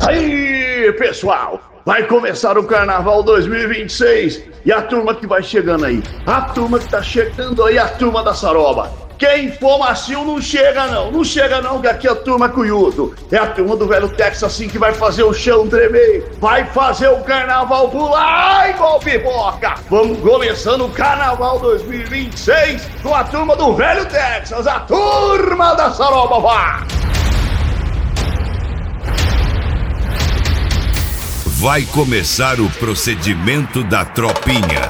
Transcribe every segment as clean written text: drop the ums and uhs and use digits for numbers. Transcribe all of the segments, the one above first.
Aí, pessoal, vai começar o Carnaval 2026 e a turma que vai chegando aí, a turma que tá chegando aí, a turma da Saroba. Quem for macio não chega não, que aqui é a turma Cunhudo. É a turma do Velho Texas assim que vai fazer o chão tremer, vai fazer o Carnaval pular igual pipoca. Vamos começando o Carnaval 2026 com a turma do Velho Texas, a turma da Saroba, vá! Vai começar o procedimento da tropinha.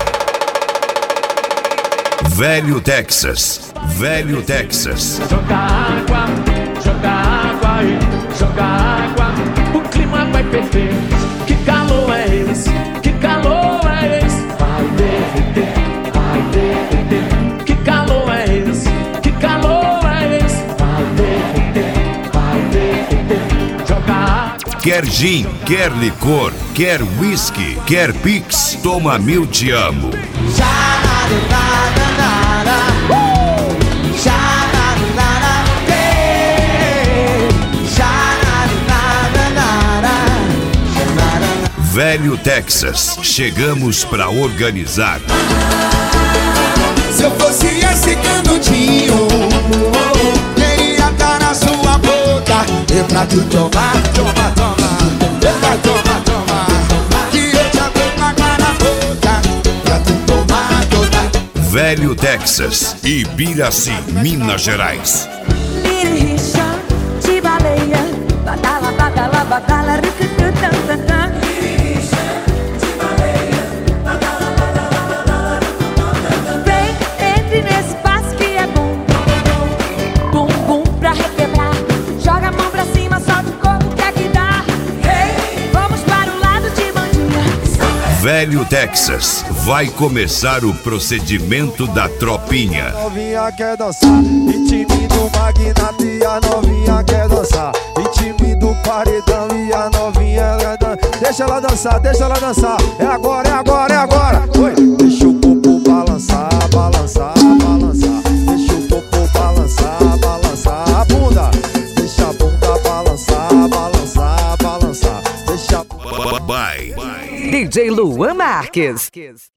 Velho Texas, Velho Texas. Joga água aí, joga água. O clima vai perfeito. Que calor é esse? Que calor é esse? Vai derreter, vai derreter. Que calor é esse? Que calor é esse? Vai derreter, vai derreter. Joga água. Quer gin, quer licor, quer whisky, quer pix, toma Mil Te Amo. Velho Texas, chegamos pra organizar. Se eu fosse esse canudinho, queria estar na sua boca. E pra tu tomar, toma, toma. Toma, toma, toma. Que eu te aguento água na boca. Pra tu tomar toda. Velho Texas, Ibiraci, Minas Gerais. Lirixa de baleia, badala, badala, badala, rucututantantã. Vem, entre nesse passo que é bom. Bum, bum, pra requebrar. Joga a mão pra cima, solta o corpo, quer que dá. Hey, vamos para o lado de bandinha. Velho Texas, vai começar o procedimento da tropinha. Novinha quer dançar, ritmo do magnata e a novinha quer dançar. Ritmo do paredão e a novinha quer dançar. Deixa ela dançar, deixa ela dançar. É agora, é agora, é agora. Oi. Deixa o corpo balançar, balançar, balançar. Deixa o corpo balançar, balançar a bunda. Deixa a bunda balançar, balançar, balançar. Deixa Bye. DJ Luan Marques.